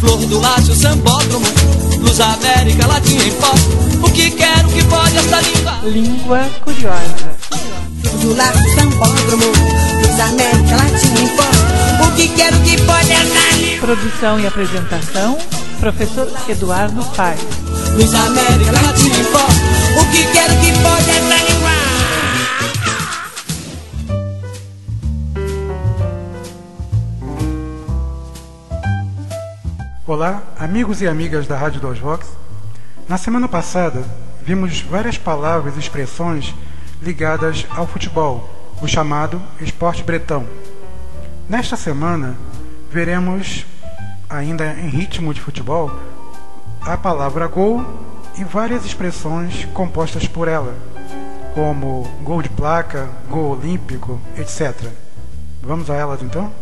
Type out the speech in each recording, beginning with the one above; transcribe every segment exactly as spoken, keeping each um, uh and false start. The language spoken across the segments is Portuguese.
Flor do Lácio, Sambódromo, Luz América, Latim em pó. O que quero que pode esta língua? Língua curiosa. Flor do Lácio, Sambódromo, Luz América, Latim em pó. O que quero que pode esta língua? Produção e apresentação, professor Eduardo Paes. Luz América, Latim em pó. O que quero que pode esta língua? Olá, amigos e amigas da Rádio dois Vox. Na semana passada, vimos várias palavras e expressões ligadas ao futebol, o chamado esporte bretão. Nesta semana, veremos, ainda em ritmo de futebol, a palavra gol e várias expressões compostas por ela, como gol de placa, gol olímpico, etcétera. Vamos a elas então?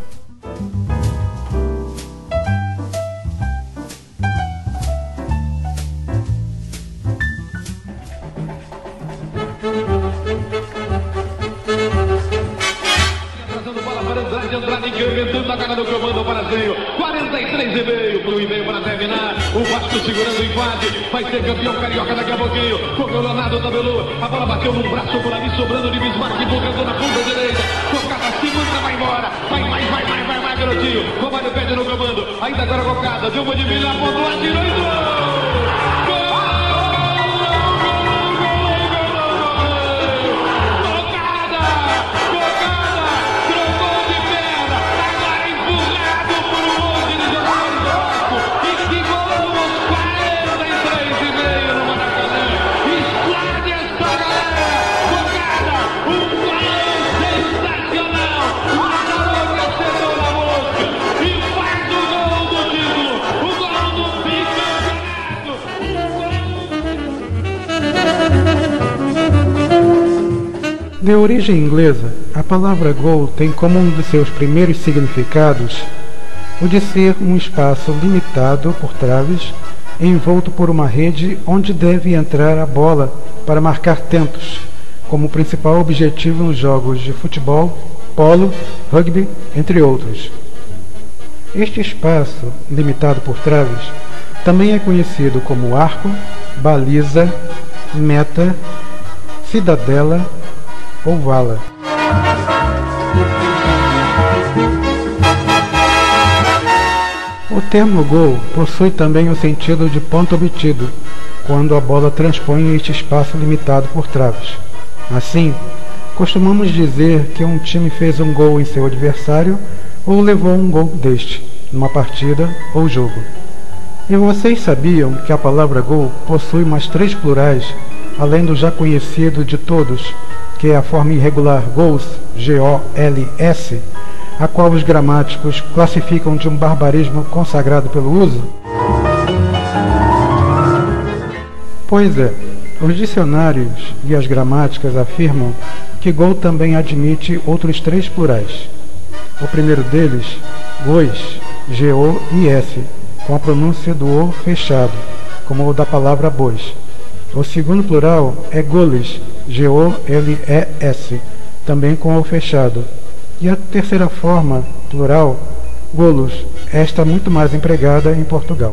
Inventando a cara do comando para Zinho, quarenta e três e meio para o e-mail para terminar. O Vasco segurando o empate, vai ser campeão carioca daqui a pouquinho. Porque o Leonardo tabelou, a bola bateu num braço por ali, sobrando de Bismarck, buscando na ponta direita. Cocada segunda, vai embora, vai, vai, vai, vai, vai, vai, garotinho. Romário pede no comando, ainda agora Cocada, deu uma de milha, apontou, atirou e gol! De origem inglesa, a palavra gol tem como um de seus primeiros significados o de ser um espaço limitado por traves, envolto por uma rede onde deve entrar a bola para marcar tentos, como principal objetivo nos jogos de futebol, polo, rugby, entre outros. Este espaço, limitado por traves, também é conhecido como arco, baliza, meta, cidadela ou vala. O termo gol possui também o sentido de ponto obtido, quando a bola transpõe este espaço limitado por traves. Assim, costumamos dizer que um time fez um gol em seu adversário ou levou um gol deste, numa partida ou jogo. E vocês sabiam que a palavra gol possui mais três plurais, além do já conhecido de todos, que é a forma irregular gols, G O L S, a qual os gramáticos classificam de um barbarismo consagrado pelo uso? Pois é, os dicionários e as gramáticas afirmam que gol também admite outros três plurais. O primeiro deles, gois, G O I S, com a pronúncia do O fechado, como o da palavra bois. O segundo plural é goles, G O L E S, também com O fechado. E a terceira forma, plural, golos, esta muito mais empregada em Portugal.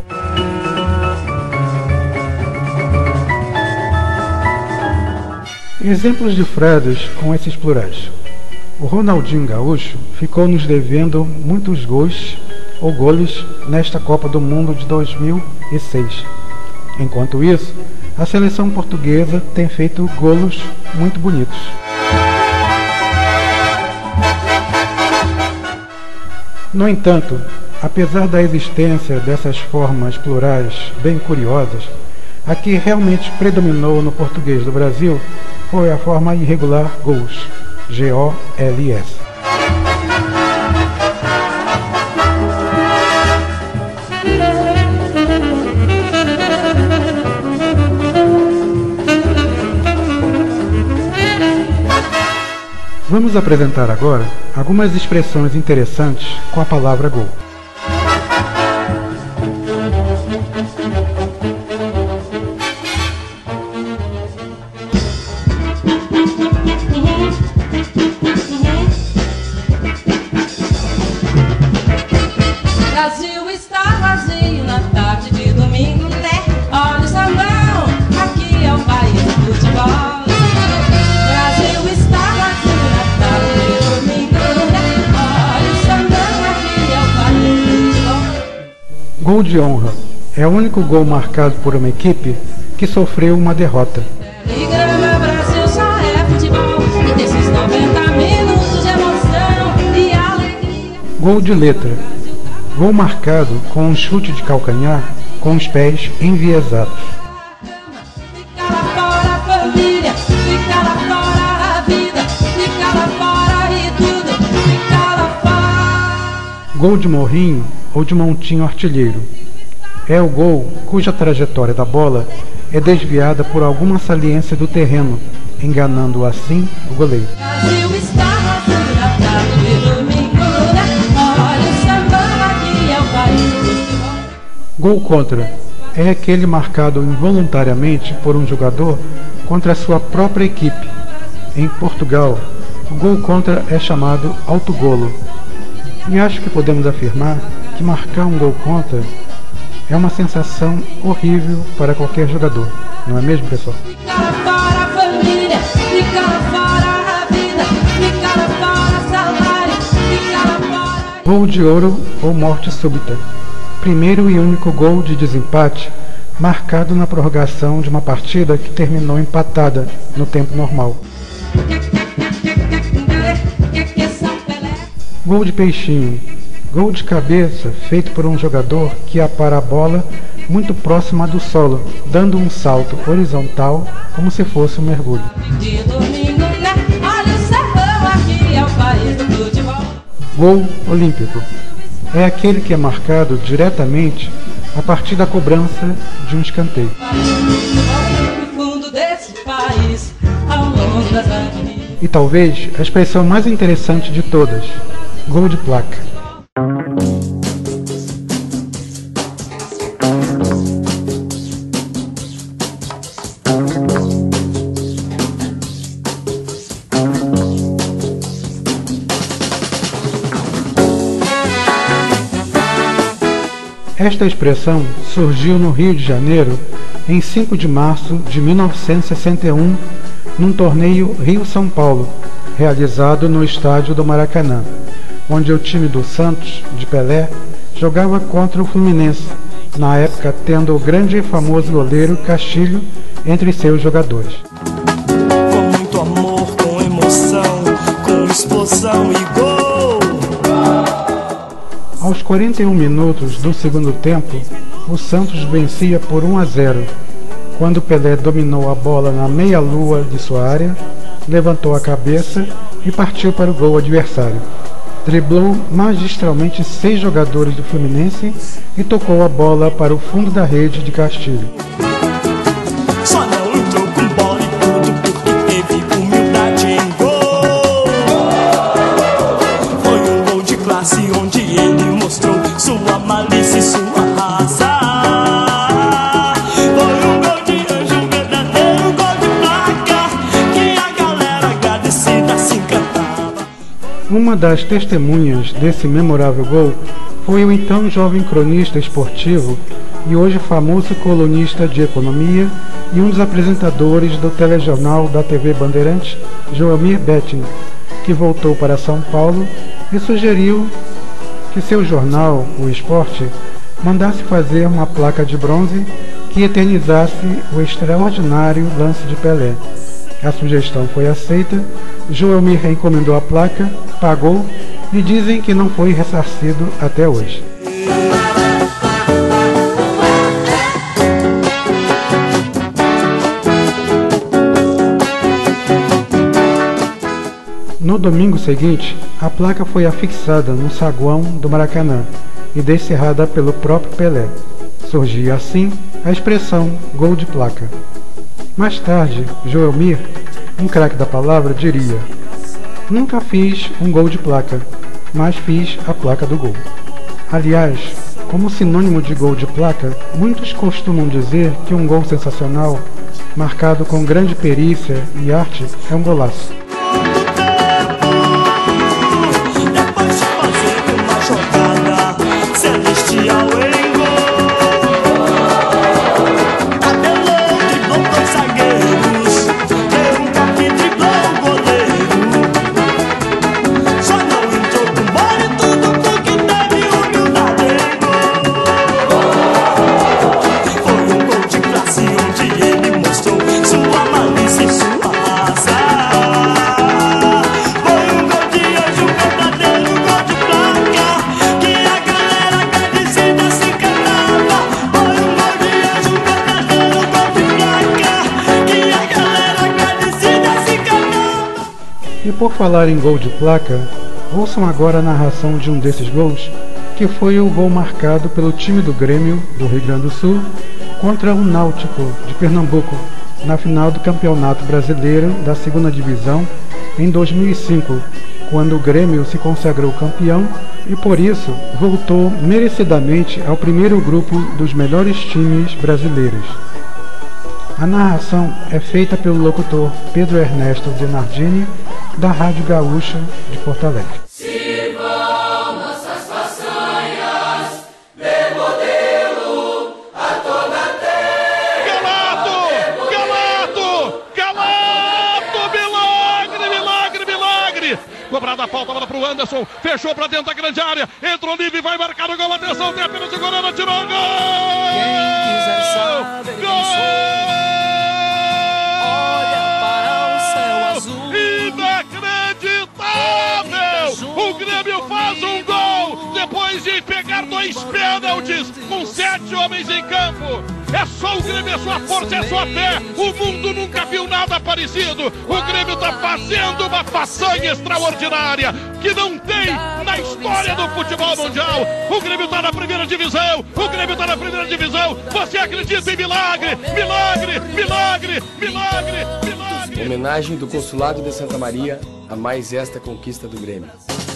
Exemplos de frases com esses plurais. O Ronaldinho Gaúcho ficou nos devendo muitos gols ou goles nesta Copa do Mundo de dois mil e seis. Enquanto isso, a seleção portuguesa tem feito golos muito bonitos. No entanto, apesar da existência dessas formas plurais bem curiosas, a que realmente predominou no português do Brasil foi a forma irregular gols, G O L S. Vamos apresentar agora algumas expressões interessantes com a palavra gol. Brasil está vazio, Gol de honra. É o único gol marcado por uma equipe que sofreu uma derrota. Gol de letra. Gol marcado com um chute de calcanhar com os pés enviesados. Gol de morrinho ou de montinho artilheiro. É o gol cuja trajetória da bola é desviada por alguma saliência do terreno, enganando assim o goleiro. Gol contra. É aquele marcado involuntariamente por um jogador contra a sua própria equipe. Em Portugal, o gol contra é chamado autogolo. E acho que podemos afirmar que marcar um gol contra é uma sensação horrível para qualquer jogador, não é mesmo, pessoal? Gol de ouro ou morte súbita. Primeiro e único gol de desempate marcado na prorrogação de uma partida que terminou empatada no tempo normal. Gol de peixinho. Gol de cabeça feito por um jogador que apara a bola muito próxima do solo, dando um salto horizontal como se fosse um mergulho. Gol olímpico. É aquele que é marcado diretamente a partir da cobrança de um escanteio. E talvez a expressão mais interessante de todas, gol de placa. Esta expressão surgiu no Rio de Janeiro em cinco de março de mil novecentos e sessenta e um, num torneio Rio-São Paulo, realizado no estádio do Maracanã, onde o time do Santos, de Pelé, jogava contra o Fluminense, na época tendo o grande e famoso goleiro Castilho entre seus jogadores. Com muito amor, com emoção, com explosão e gol! Aos quarenta e um minutos do segundo tempo, o Santos vencia por um a zero, quando Pelé dominou a bola na meia-lua de sua área, levantou a cabeça e partiu para o gol adversário. Driblou magistralmente seis jogadores do Fluminense e tocou a bola para o fundo da rede de Castilho. Só não entrou com bola e tudo porque teve humildade em gol. Foi um gol de classe onde ele mostrou sua malícia e sua raça. Foi um gol de anjo, um verdadeiro gol de placa, que a galera agradecida se encantava. Uma das testemunhas desse memorável gol foi o então jovem cronista esportivo e hoje famoso colunista de economia e um dos apresentadores do telejornal da T V Bandeirantes, Joelmir Betting, que voltou para São Paulo e sugeriu que seu jornal, o Esporte, mandasse fazer uma placa de bronze que eternizasse o extraordinário lance de Pelé. A sugestão foi aceita, Joelmir encomendou a placa, pagou e dizem que não foi ressarcido até hoje. No domingo seguinte, a placa foi afixada no saguão do Maracanã e descerrada pelo próprio Pelé. Surgia assim a expressão gol de placa. Mais tarde, Joelmir, um craque da palavra, diria: nunca fiz um gol de placa, mas fiz a placa do gol. Aliás, como sinônimo de gol de placa, muitos costumam dizer que um gol sensacional, marcado com grande perícia e arte, é um golaço. E por falar em gol de placa, ouçam agora a narração de um desses gols, que foi o gol marcado pelo time do Grêmio, do Rio Grande do Sul, contra o Náutico, de Pernambuco, na final do Campeonato Brasileiro da segunda Divisão, em dois mil e cinco, quando o Grêmio se consagrou campeão e, por isso, voltou merecidamente ao primeiro grupo dos melhores times brasileiros. A narração é feita pelo locutor Pedro Ernesto de Nardini, da Rádio Gaúcha de Porto Alegre. Sirvam nossas façanhas de modelo a toda a terra. Galato! Galato! Galato! Milagre, milagre, milagre! Cobrada a falta, bola pro Anderson, fechou pra dentro da grande área, entrou livre, vai marcar o gol, atenção, tem apenas o goleiro, tirou o gol! Quem quiser saber quem sou, o Grêmio faz um gol depois de pegar dois pênaltis com sete homens em campo. É só o Grêmio, é sua força, é sua fé. O mundo nunca viu nada parecido. O Grêmio está fazendo uma façanha extraordinária que não tem na história do futebol mundial. O Grêmio está na primeira divisão. O Grêmio está na primeira divisão. Você acredita em milagre? Milagre, milagre, milagre, milagre. Homenagem do Consulado de Santa Maria a mais esta conquista do Grêmio.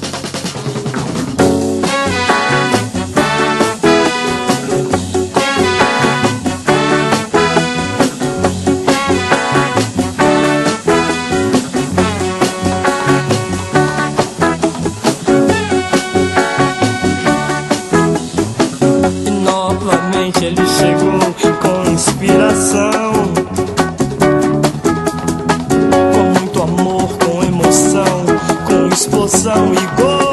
E novamente ele chegou com inspiração, com muito amor, com emoção, com explosão e gol.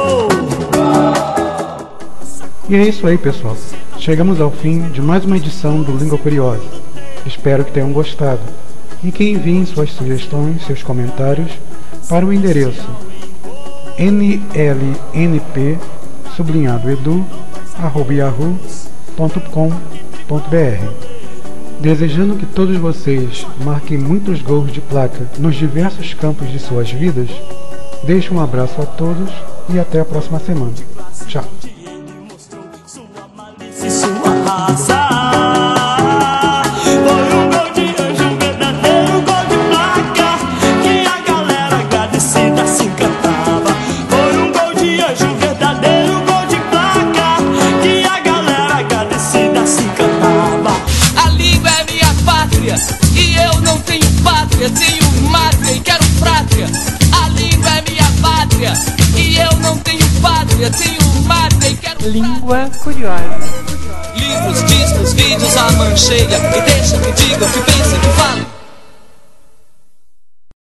E é isso aí, pessoal. Chegamos ao fim de mais uma edição do Língua Curiosa. Espero que tenham gostado e que enviem suas sugestões, seus comentários para o endereço n l n p sublinhado edu arroba yahoo ponto com ponto b r. Desejando que todos vocês marquem muitos gols de placa nos diversos campos de suas vidas, deixo um abraço a todos e até a próxima semana. Tchau. Se sua raça foi um gol de anjo, um verdadeiro gol de placa, que a galera agradecida se encantava. Foi um gol de anjo, um verdadeiro gol de placa, que a galera agradecida se encantava. A língua é minha pátria e eu não tenho pátria, tenho mátria e quero frátria. A língua é minha pátria e eu não tenho pátria, tenho mátria e quero Língua Curiosa. livros, discos, vídeos, a mancheia. E deixa que diga, que pense, que fale.